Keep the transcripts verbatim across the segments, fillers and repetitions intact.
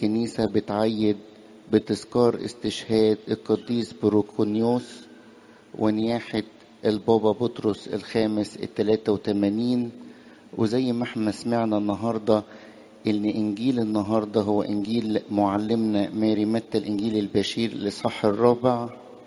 الكنيسة بتعيد بتذكار استشهاد القديس بروكونيوس ونياحة البابا بطرس الخامس الثلاثة وثمانين. وزي ما احنا سمعنا النهاردة ان انجيل النهاردة هو انجيل معلمنا ماري متى، الانجيل البشير الاصحاح الرابع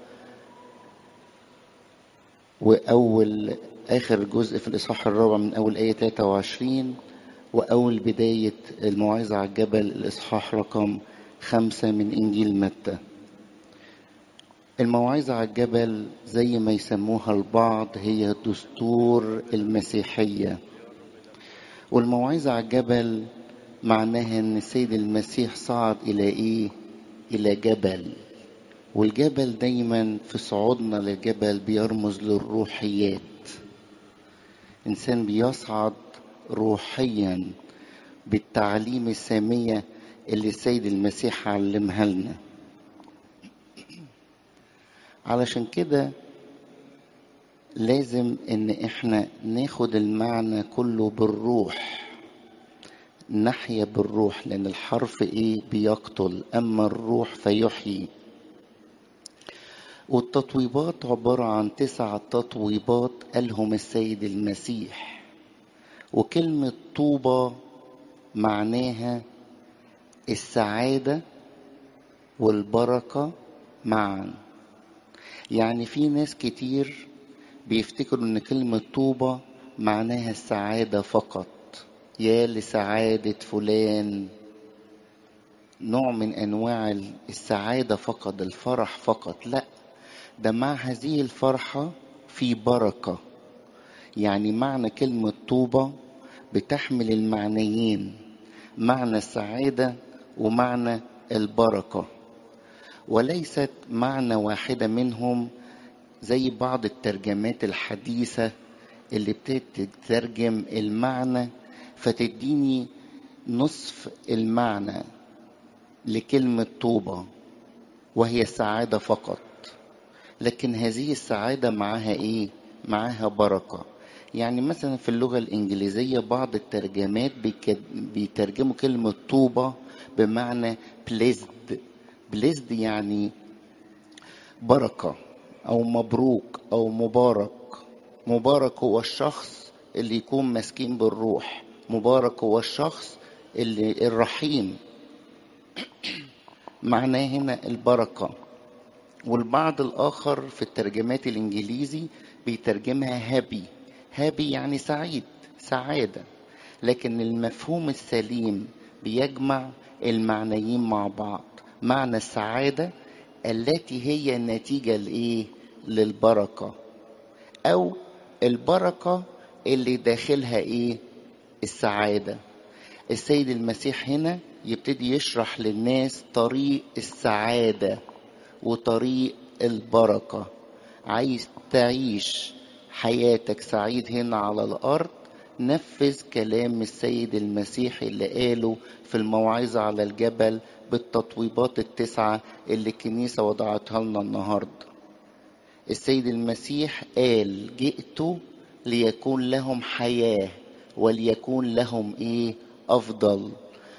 واول اخر جزء في الاصحاح الرابع من اول ايه ثلاثة وعشرين، واول بداية الموعظة على الجبل الاصحاح رقم خمسة من انجيل متى. الموعظة على الجبل زي ما يسموها البعض هي دستور المسيحية، والموعظة على الجبل معناها ان السيد المسيح صعد الى ايه؟ الى جبل، والجبل دايما في صعودنا للجبل بيرمز للروحيات. انسان بيصعد روحيا بالتعليم السامية اللي السيد المسيح علمها لنا. علشان كده لازم ان احنا ناخد المعنى كله بالروح، نحيا بالروح، لان الحرف ايه؟ بيقتل، اما الروح فيحيي. والتطويبات عبارة عن تسع تطويبات قالهم السيد المسيح. وكلمة طوبى معناها السعادة والبركة معا. يعني في ناس كتير بيفتكروا ان كلمة طوبى معناها السعادة فقط، يا لسعادة فلان، نوع من انواع السعادة فقط، الفرح فقط. لا، ده مع هذه الفرحة في بركة. يعني معنى كلمة طوبى بتحمل المعنيين، معنى السعادة ومعنى البركة، وليست معنى واحدة منهم زي بعض الترجمات الحديثة اللي بتترجم المعنى فتديني نصف المعنى لكلمة طوبى وهي السعادة فقط. لكن هذه السعادة معها ايه؟ معها بركة. يعني مثلا في اللغة الإنجليزية بعض الترجمات بيترجموا كلمة طوبى بمعنى blessed. blessed يعني بركة أو مبروك أو مبارك. مبارك هو الشخص اللي يكون مسكين بالروح، مبارك هو الشخص اللي الرحيم، معناه هنا البركة. والبعض الآخر في الترجمات الإنجليزي بيترجمها هابي. هابي يعني سعيد، سعادة. لكن المفهوم السليم بيجمع المعنيين مع بعض، معنى السعادة التي هي نتيجة لإيه؟ للبركة، أو البركة اللي داخلها إيه؟ السعادة. السيد المسيح هنا يبتدي يشرح للناس طريق السعادة وطريق البركة. عايز تعيش حياتك سعيد هنا على الأرض، نفذ كلام السيد المسيح اللي قاله في الموعظة على الجبل بالتطويبات التسعة اللي الكنيسة وضعتها لنا النهاردة. السيد المسيح قال جئت ليكون لهم حياة وليكون لهم ايه؟ أفضل.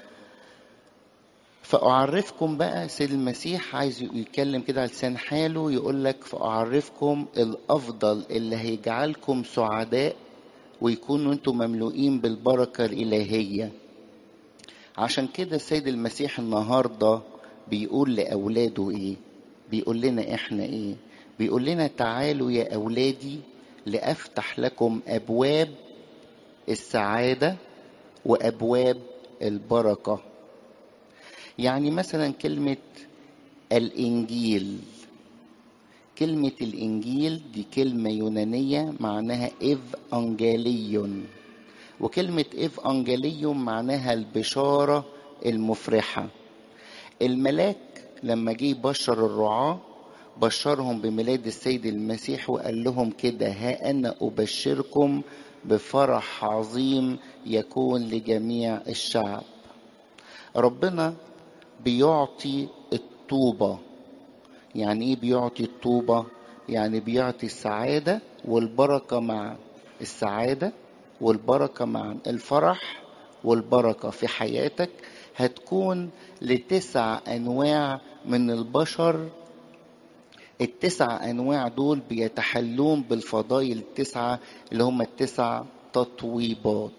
فأعرفكم بقى، السيد المسيح عايز يتكلم كده على لسان حاله، يقول لك فأعرفكم الأفضل اللي هيجعلكم سعداء ويكونوا انتم مملوئين بالبركة الإلهية. عشان كده السيد المسيح النهاردة بيقول لأولاده ايه؟ بيقول لنا احنا ايه؟ بيقول لنا تعالوا يا أولادي لأفتح لكم أبواب السعادة وأبواب البركة. يعني مثلا كلمة الإنجيل، كلمة الإنجيل دي كلمة يونانية معناها إيف أنجيليون، وكلمة إيف أنجيليون معناها البشارة المفرحة. الملاك لما جه بشر الرعاة بشرهم بميلاد السيد المسيح وقال لهم كده: ها أنا أبشركم بفرح عظيم يكون لجميع الشعب. ربنا بيعطي الطوبة. يعني ايه بيعطي الطوبة؟ يعني بيعطي السعادة والبركة معا. السعادة والبركة معا، الفرح والبركة في حياتك هتكون لتسع أنواع من البشر. التسع أنواع دول بيتحلون بالفضائل التسعة اللي هم التسع تطويبات.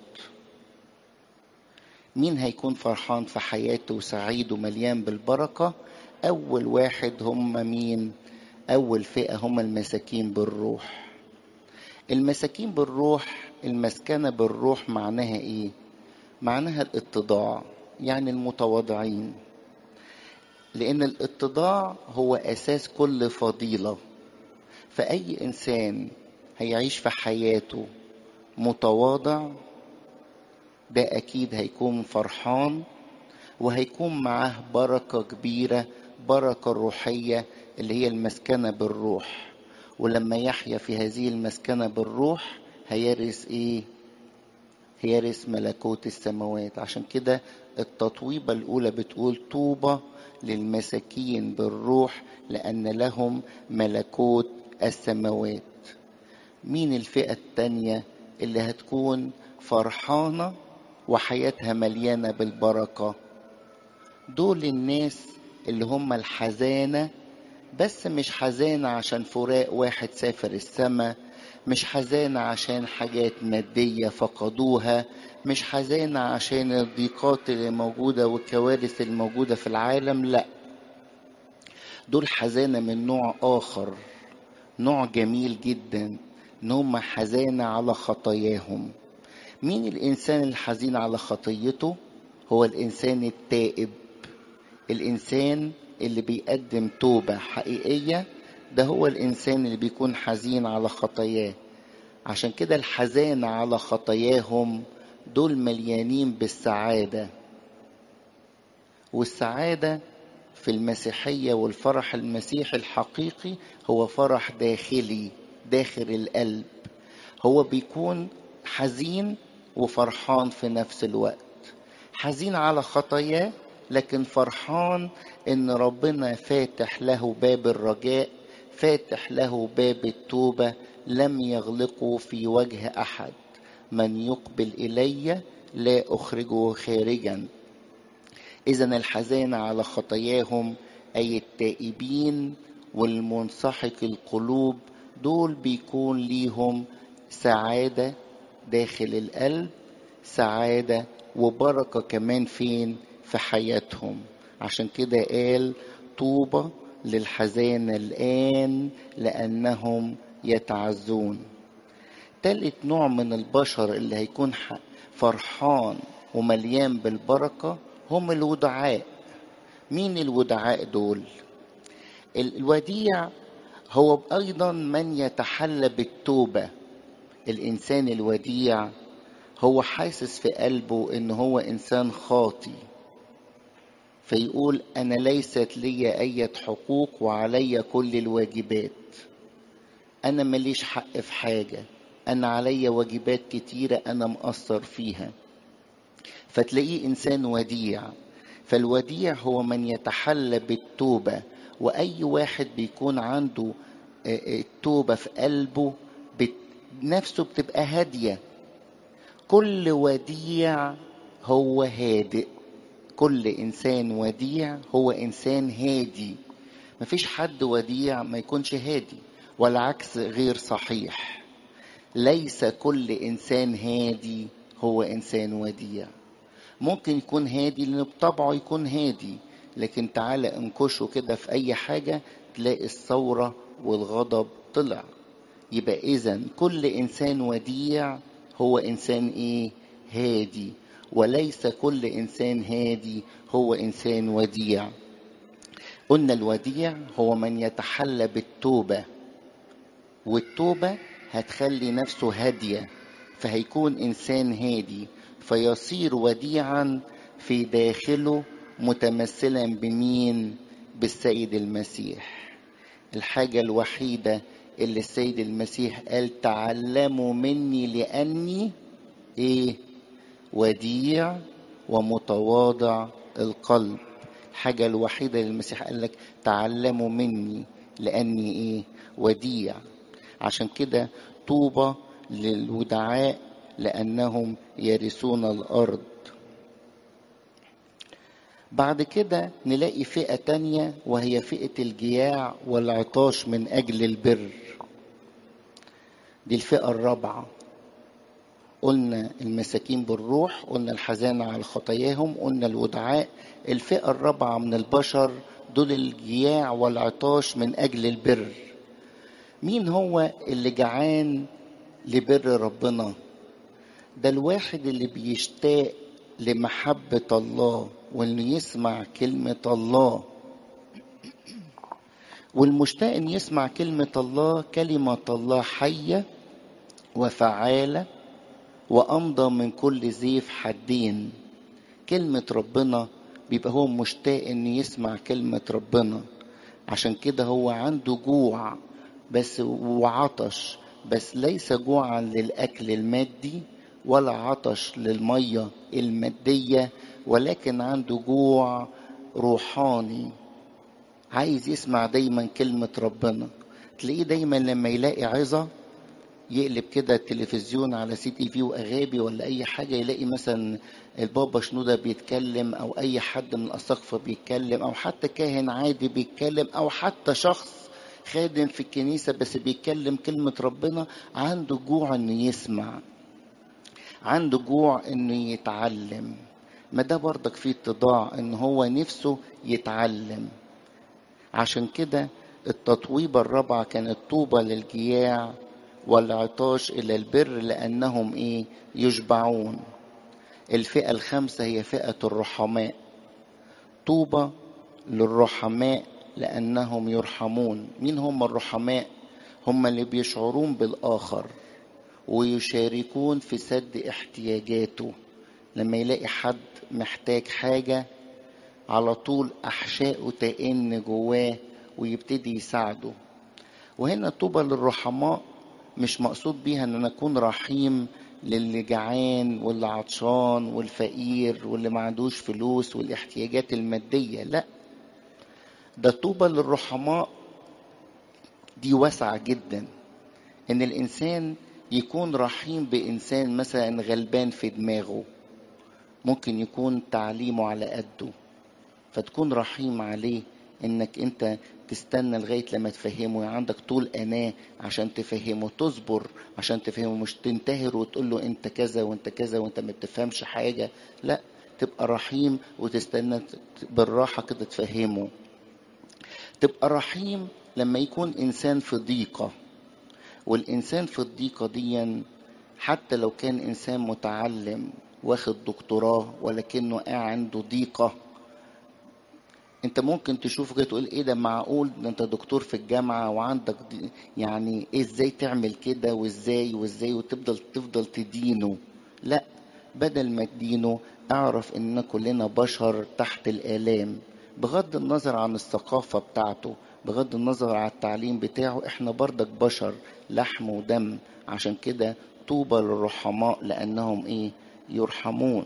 مين هيكون فرحان في حياته وسعيد ومليان بالبركة؟ أول واحد هم مين؟ أول فئة هم المساكين بالروح. المساكين بالروح، المسكنة بالروح معناها إيه؟ معناها الاتضاع، يعني المتواضعين، لأن الاتضاع هو أساس كل فضيلة. فأي إنسان هيعيش في حياته متواضع ده أكيد هيكون فرحان، وهيكون معاه بركة كبيرة، بركة روحية اللي هي المسكنة بالروح. ولما يحيا في هذه المسكنة بالروح هيرث إيه؟ هيرث ملكوت السماوات. عشان كده التطويبة الأولى بتقول طوبى للمساكين بالروح لأن لهم ملكوت السماوات. مين الفئة التانية اللي هتكون فرحانة وحياتها مليانة بالبركة؟ دول الناس اللي هم الحزانة، بس مش حزانة عشان فراق واحد سافر السما، مش حزانة عشان حاجات مادية فقدوها، مش حزانة عشان الضيقات اللي موجودة والكوارث الموجودة في العالم، لا، دول حزانة من نوع آخر، نوع جميل جدا، ان هم حزانة على خطاياهم. مين الإنسان الحزين على خطيته؟ هو الإنسان التائب، الإنسان اللي بيقدم توبة حقيقية، ده هو الإنسان اللي بيكون حزين على خطاياه. عشان كده الحزانة على خطاياهم دول مليانين بالسعادة. والسعادة في المسيحية والفرح المسيحي الحقيقي هو فرح داخلي داخل القلب. هو بيكون حزين وفرحان في نفس الوقت، حزين على خطاياه لكن فرحان ان ربنا فاتح له باب الرجاء، فاتح له باب التوبة، لم يغلقه في وجه احد. من يقبل الي لا اخرجه خارجا. اذا الحزانة على خطاياهم اي التائبين والمنسحق القلوب دول بيكون ليهم سعادة داخل القلب، سعادة وبركة كمان فين؟ في حياتهم. عشان كده قال طوبى للحزانة الآن لأنهم يتعزون. تالت نوع من البشر اللي هيكون فرحان ومليان بالبركة هم الودعاء. مين الودعاء دول؟ الوديع هو أيضا من يتحلى بالتوبة. الإنسان الوديع هو حاسس في قلبه إن هو إنسان خاطي، فيقول أنا ليست لي أي حقوق وعلي كل الواجبات، أنا مليش حق في حاجة، أنا علي واجبات كتيرة أنا مقصر فيها. فتلاقيه إنسان وديع. فالوديع هو من يتحلى بالتوبة. وأي واحد بيكون عنده التوبة في قلبه نفسه بتبقى هادية. كل وديع هو هادئ، كل إنسان وديع هو إنسان هادي. مفيش حد وديع ما يكونش هادي، والعكس غير صحيح. ليس كل إنسان هادي هو إنسان وديع. ممكن يكون هادي لأنه بطبعه يكون هادي، لكن تعالى انكشه كده في أي حاجة تلاقي الثورة والغضب طلع. يبقى إذن كل إنسان وديع هو إنسان إيه؟ هادي. وليس كل إنسان هادي هو إنسان وديع. قلنا الوديع هو من يتحلى بالتوبة، والتوبة هتخلي نفسه هادية، فهيكون إنسان هادي، فيصير وديعا في داخله متمثلا بمين؟ بالسيد المسيح. الحاجة الوحيدة اللي السيد المسيح قال تعلموا مني لأني إيه؟ وديع ومتواضع القلب. الحاجة الوحيدة اللي المسيح قال لك تعلموا مني لأني إيه؟ وديع. عشان كده طوبى للودعاء لأنهم يرثون الأرض. بعد كده نلاقي فئة تانية وهي فئة الجياع والعطاش من أجل البر. دي الفئة الرابعة. قلنا المساكين بالروح، قلنا الحزانة على خطاياهم، قلنا الودعاء. الفئة الرابعة من البشر دول الجياع والعطاش من أجل البر. مين هو اللي جعان لبر ربنا؟ ده الواحد اللي بيشتاق لمحبة الله وانه يسمع كلمة الله. والمشتاق ان يسمع كلمة الله، كلمة الله حية وفعالة وأمضى من كل سيف حدين. كلمة ربنا بيبقى هو مشتاق ان يسمع كلمة ربنا. عشان كده هو عنده جوع بس وعطش، بس ليس جوعا للأكل المادي ولا عطش للمية المادية، ولكن عنده جوع روحاني. عايز يسمع دايما كلمة ربنا. تلاقيه دايما لما يلاقي عظة يقلب كده التلفزيون على سي تي في واغابي ولا اي حاجه، يلاقي مثلا البابا شنوده بيتكلم، او اي حد من الاساقفه بيتكلم، او حتى كاهن عادي بيتكلم، او حتى شخص خادم في الكنيسه بس بيتكلم كلمه ربنا. عنده جوع انه يسمع، عنده جوع انه يتعلم. ما ده برضك فيه اتضاع، ان هو نفسه يتعلم. عشان كده التطويبة الرابعة كانت طوبى للجياع والعطاش إلى البر لأنهم إيه؟ يشبعون. الفئة الخامسة هي فئة الرحماء. طوبى للرحماء لأنهم يرحمون. مين هم الرحماء؟ هم اللي بيشعرون بالآخر ويشاركون في سد احتياجاته. لما يلاقي حد محتاج حاجة على طول أحشائه تئن جواه ويبتدي يساعده. وهنا طوبى للرحماء مش مقصود بيها ان انا اكون رحيم للي جعان واللي عطشان والفقير واللي ما عندوش فلوس والاحتياجات المادية، لا. ده طوبى للرحماء دي واسعة جدا، ان الانسان يكون رحيم بانسان مثلا غلبان في دماغه، ممكن يكون تعليمه على قده، فتكون رحيم عليه، انك انت تستنى لغاية لما تفهمه، يعني عندك طول أناة عشان تفهمه، تصبر عشان تفهمه، مش تنتهر وتقول له انت كذا وانت كذا وانت ما بتفهمش حاجة. لا، تبقى رحيم وتستنى بالراحة كده تفهمه. تبقى رحيم لما يكون إنسان في ضيقة، والإنسان في الضيقة دي حتى لو كان إنسان متعلم واخد دكتوراه ولكنه عنده ضيقة، انت ممكن تشوفه كده تقول ايه ده، معقول ده انت دكتور في الجامعة وعندك دي، يعني إيه ازاي تعمل كده وازاي وازاي، وتفضل تفضل تدينه. لا، بدل ما تدينه اعرف ان كلنا بشر تحت الآلام، بغض النظر عن الثقافة بتاعته، بغض النظر عن التعليم بتاعه، احنا برضك بشر لحم ودم. عشان كده طوبى للرحماء لانهم ايه؟ يرحمون.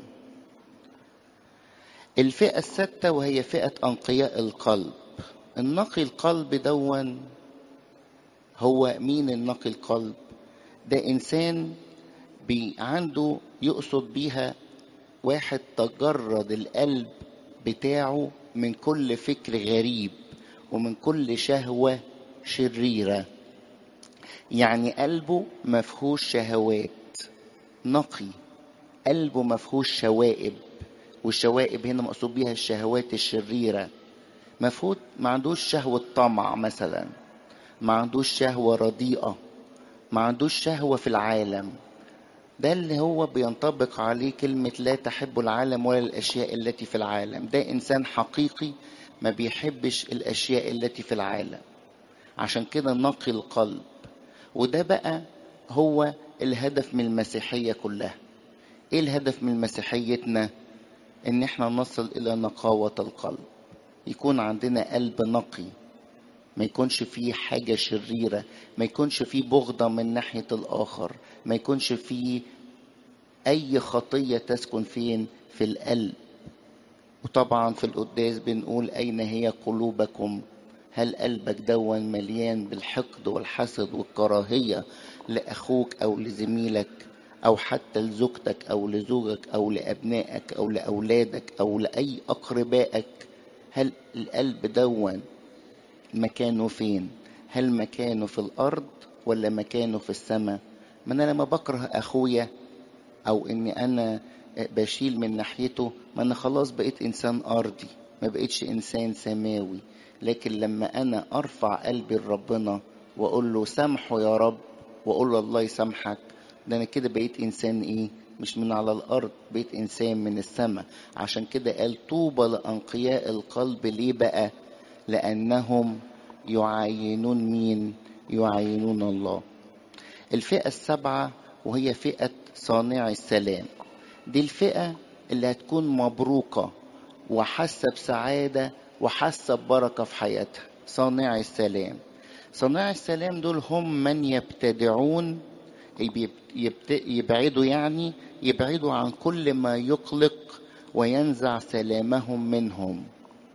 الفئة الستة وهي فئة أنقياء القلب. النقي القلب دون هو مين؟ النقي القلب ده إنسان بي عنده يقصد بيها واحد تجرد القلب بتاعه من كل فكر غريب ومن كل شهوة شريرة. يعني قلبه مفهوش شهوات، نقي، قلبه مفهوش شوائب، والشوائب هنا مقصود بيها الشهوات الشريرة. مفهوت ما عندوش شهوة طمع مثلا، ما عندوش شهوة رديئة، ما عندوش شهوة في العالم. ده اللي هو بينطبق عليه كلمة لا تحب العالم ولا الأشياء التي في العالم. ده إنسان حقيقي ما بيحبش الأشياء التي في العالم. عشان كده نقي القلب. وده بقى هو الهدف من المسيحية كلها. ايه الهدف من مسيحيتنا؟ ان احنا نصل الى نقاوة القلب، يكون عندنا قلب نقي، ما يكونش فيه حاجة شريرة، ما يكونش فيه بغضة من ناحية الآخر، ما يكونش فيه أي خطية تسكن فين؟ في القلب. وطبعا في القداس بنقول أين هي قلوبكم؟ هل قلبك دون مليان بالحقد والحسد والكراهية لأخوك أو لزميلك، أو حتى لزوجتك أو لزوجك أو لأبنائك أو لأولادك أو لأي أقربائك، هل القلب دون مكانه فين؟ هل مكانه في الأرض ولا مكانه في السماء؟ ما أنا لما بكره أخويا أو إني أنا بشيل من ناحيته، ما أنا خلاص بقيت إنسان أرضي، ما بقيتش إنسان سماوي. لكن لما أنا أرفع قلبي لربنا وأقول له سامحه يا رب، وأقول له الله يسامحك، ده أنا كده بقيت إنسان إيه؟ مش من على الأرض، بقيت إنسان من السماء. عشان كده قال طوبى لأنقياء القلب. ليه بقى؟ لأنهم يعاينون مين؟ يعاينون الله. الفئة السبعة وهي فئة صانع السلام، دي الفئة اللي هتكون مبروكة وحاسة بسعادة وحاسة ببركة في حياتها. صانع السلام، صانع السلام دول هم من يبتدعون، يبعدوا يعني يبعدوا عن كل ما يقلق وينزع سلامهم منهم.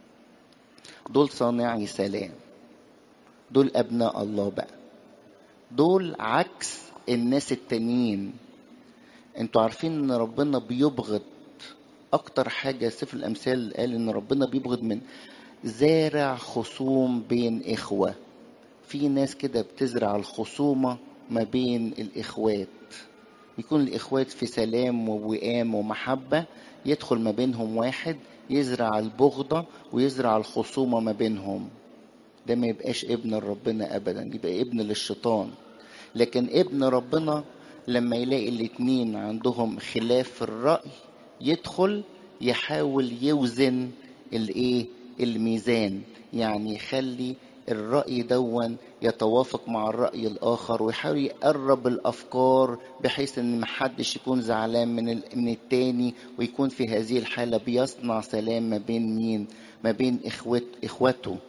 دول صانعي سلام، دول أبناء الله بقى، دول عكس الناس التانيين. انتوا عارفين ان ربنا بيبغض اكتر حاجة. سفر الامثال قال ان ربنا بيبغض من زارع خصوم بين اخوة. في ناس كده بتزرع الخصومة ما بين الاخوات، يكون الاخوات في سلام ووئام ومحبة، يدخل ما بينهم واحد يزرع البغضة ويزرع الخصومة ما بينهم. ده ما يبقاش ابن ربنا ابدا، يبقى ابن للشيطان. لكن ابن ربنا لما يلاقي الاتنين عندهم خلاف في الرأي، يدخل يحاول يوزن الايه؟ الميزان، يعني يخلي الرأي دون يتوافق مع الرأي الآخر، ويحاول يقرب الأفكار بحيث ان محدش يكون زعلان من من التاني، ويكون في هذه الحالة بيصنع سلام ما بين مين؟ ما بين إخوت إخوته.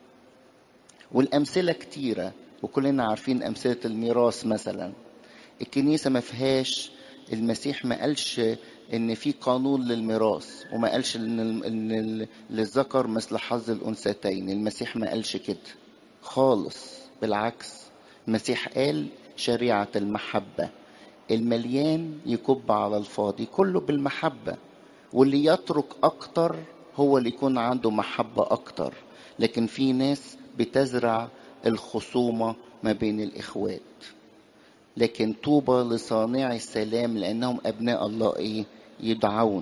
والأمثلة كتيرة وكلنا عارفين أمثلة الميراث مثلا. الكنيسة ما فيهاش، المسيح ما قالش ان في قانون للميراث، وما قالش ان للذكر مثل حظ الانثيين. المسيح ما قالش كده خالص، بالعكس. المسيح قال شريعة المحبة، المليان يكب على الفاضي، كله بالمحبة. واللي يترك اكتر هو اللي يكون عنده محبة اكتر. لكن في ناس بتزرع الخصومة ما بين الاخوات. لكن طوبى لصانع السلام لأنهم أبناء الله إيه؟ يدعون.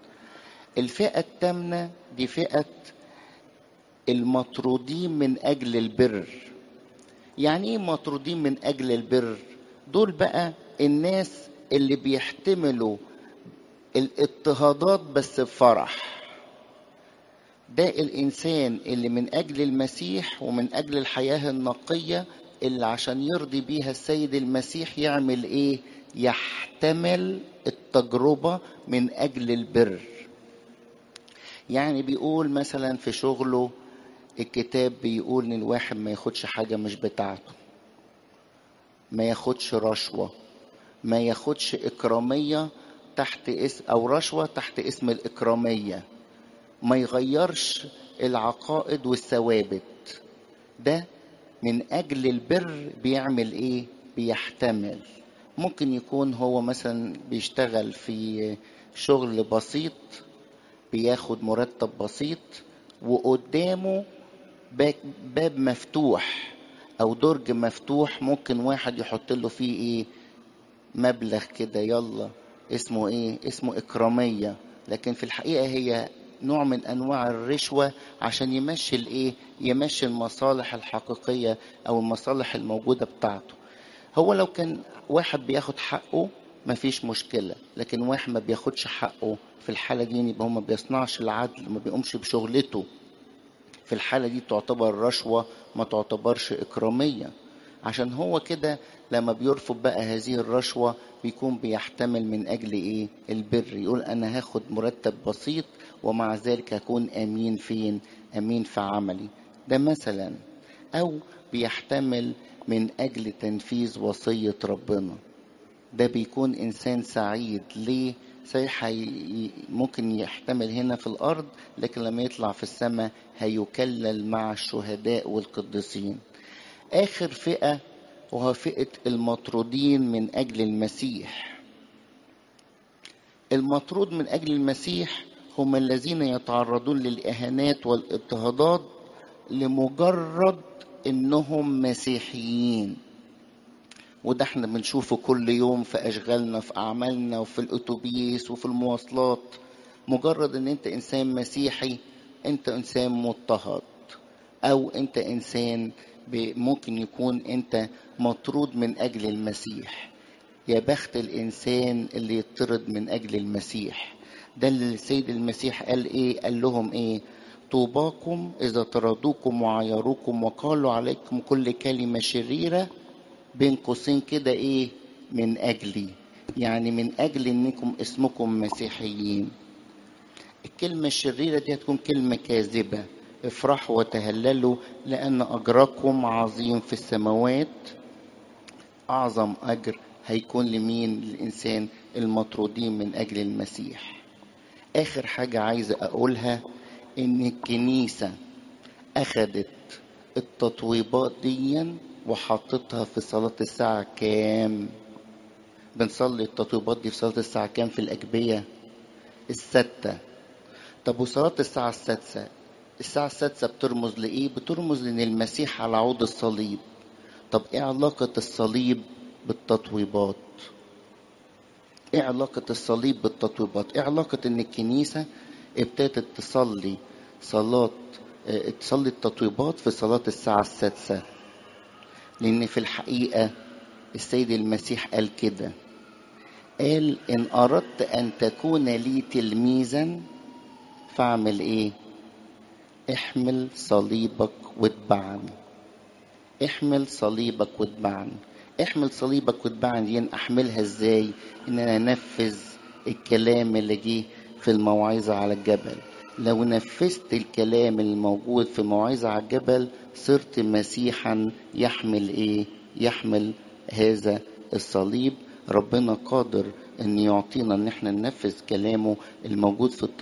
الفئة الثامنة دي فئة المطرودين من أجل البر. يعني إيه مطرودين من أجل البر؟ دول بقى الناس اللي بيحتملوا الاضطهادات بس بفرح. ده الإنسان اللي من أجل المسيح ومن أجل الحياة النقية، اللي عشان يرضي بيها السيد المسيح يعمل ايه؟ يحتمل التجربة من اجل البر. يعني بيقول مثلا في شغله، الكتاب بيقول ان الواحد ما ياخدش حاجة مش بتاعته، ما ياخدش رشوة، ما ياخدش اكرامية تحت اسم او رشوة تحت اسم الاكرامية، ما يغيرش العقائد والثوابت. ده من أجل البر بيعمل إيه؟ بيحتمل. ممكن يكون هو مثلا بيشتغل في شغل بسيط، بياخد مرتب بسيط، وقدامه باب مفتوح أو درج مفتوح، ممكن واحد يحط له فيه إيه؟ مبلغ كده، يلا اسمه إيه؟ اسمه إكرامية. لكن في الحقيقة هي نوع من انواع الرشوة عشان يمشي الايه؟ يمشي المصالح الحقيقية او المصالح الموجودة بتاعته. هو لو كان واحد بياخد حقه مفيش مشكلة، لكن واحد ما بياخدش حقه، في الحالة دي يبقى هو ما بيصنعش العدل، ما بيقومش بشغلته. في الحالة دي تعتبر رشوة، ما تعتبرش إكرامية. عشان هو كده لما بيرفض بقى هذه الرشوة بيكون بيحتمل من أجل إيه؟ البر. يقول أنا هاخد مرتب بسيط ومع ذلك هكون أمين فين؟ أمين في عملي. ده مثلا. أو بيحتمل من أجل تنفيذ وصية ربنا. ده بيكون إنسان سعيد. ليه؟ صحيح ممكن يحتمل هنا في الأرض، لكن لما يطلع في السماء هيكلل مع الشهداء والقديسين. آخر فئة وهو فئة المطرودين من أجل المسيح. المطرود من أجل المسيح هم الذين يتعرضون للإهانات والاضطهادات لمجرد إنهم مسيحيين. وده احنا بنشوفه كل يوم في أشغالنا، في أعمالنا، وفي الأتوبيس وفي المواصلات. مجرد إن أنت إنسان مسيحي أنت إنسان مضطهد، أو أنت إنسان ممكن يكون أنت مطرود من أجل المسيح. يا بخت الإنسان اللي يطرد من أجل المسيح. ده اللي السيد المسيح قال إيه؟ قال لهم إيه؟ طوباكم إذا طردوكم وعايروكم وقالوا عليكم كل كلمة شريرة، بين قوسين كده إيه؟ من أجلي، يعني من أجل إنكم اسمكم مسيحيين. الكلمة الشريرة دي هتكون كلمة كاذبة. افرحوا وتهللوا لأن أجركم عظيم في السماوات. أعظم أجر هيكون لمين؟ للإنسان المطرودين من أجل المسيح. آخر حاجة عايزة أقولها إن الكنيسة أخدت التطويبات دي وحطتها في صلاة الساعة كام؟ بنصلي التطويبات دي في صلاة الساعة كام في الأجبية؟ الستة. طب وصلاة الساعة السادسة؟ الساعة السادسة بترمز لإيه؟ بترمز لأن المسيح على عود الصليب. طب إيه علاقة الصليب بالتطويبات؟ إيه علاقة الصليب بالتطويبات؟ إيه علاقة إن الكنيسة ابتدت تصلي صلاة اه تصلي التطويبات في صلاة الساعة السادسة؟ لأن في الحقيقة السيد المسيح قال كده، قال إن أردت أن تكون لي تلميذا فاعمل إيه؟ احمل صليبك واتبعني. احمل صليبك واتبعني. احمل صليبك واتبعني دي احملها ازاي؟ ان انا انفذ الكلام اللي جه في الموعظة على الجبل. لو نفذت الكلام الموجود في الموعظة على الجبل صرت مسيحا يحمل ايه؟ يحمل هذا الصليب. ربنا قادر ان يعطينا ان احنا ننفذ كلامه الموجود في